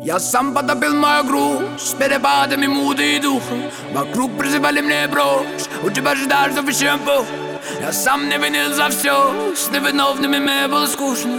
Я сам потопил мою грусть перепадами муды и духа. Вокруг призывали мне брось, у тебя же даже щемпу. Я сам не винил за все, с невиновными мне было скучно.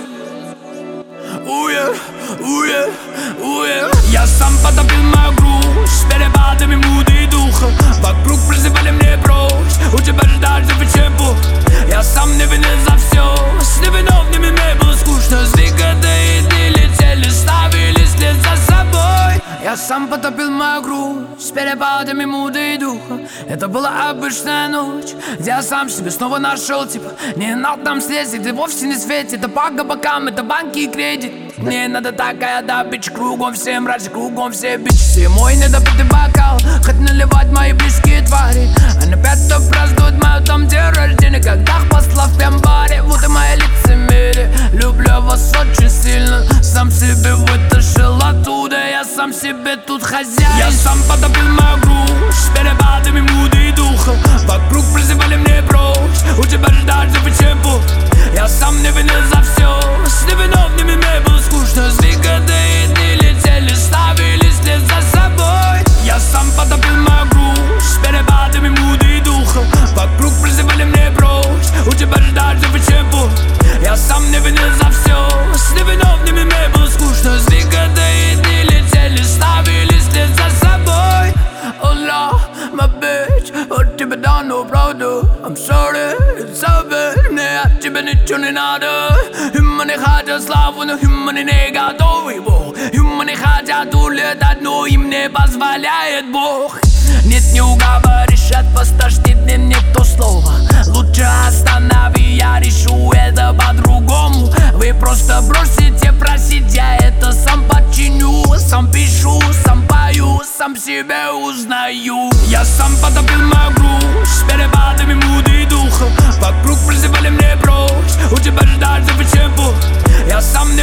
Я сам потопил мою грусть перепадами муды и духа. Вокруг призывали мне брось, у тебя же даже щемпу. Я сам не винил за все, с невиновными мне было скучно. Двигатели дни летели, ставили след за собой. Я сам потопил мою грусть с перепадами муды и духа. Это была обычная ночь, где я сам себе снова нашел. Типа, не надо там слезть, где вовсе не светит. Это по бокам, это банки и кредит. Мне надо такая добыча, кругом все мрази, кругом все бичи. Все мой недопитый бокал, хоть наливать мои близкие твари. Они опять то празднуют мою там день рождения, когда их посла в пьянбаре. Вот и мои лицемерие, люблю вас очень сильно. Сам себе вытащил оттуда, я сам себе тут хозяин. Я сам потопил мою грусть с перепадами муды и духа. Вокруг призывали мне брось, у тебя же даже щемпу. Я сам не винил за все, с невиновными мне было скучно. Двигатели дни летели, ставили след за собой. Я сам потопил мою грусть с перепадами муды и духа. Вокруг призывали мне брось, у тебя же даже щемпу. Я сам не винил за все, с невиновными мне было скучно. Двигатели дни летели, ставили след за собой. Oh Lord, my bitch, от тебя давно правду. I'm sorry, it's over. Мне от тебя ничего не надо. Юмы не хотят славу, но юмы не готовы. Юмы не хотят улетать, но им не позволяет Бог. Нет, не уговоришь, от вас тошнит, мне не то слово. Лучше останови, я решу это по-другому. Вы просто бросите просить, я это сам починю. Сам пишу, сам пою, сам себя узнаю. Я сам потопил мою грусть с перепадами муды и духа. Вокруг призывали мне брось, у тебя же даже щемпу. Я сам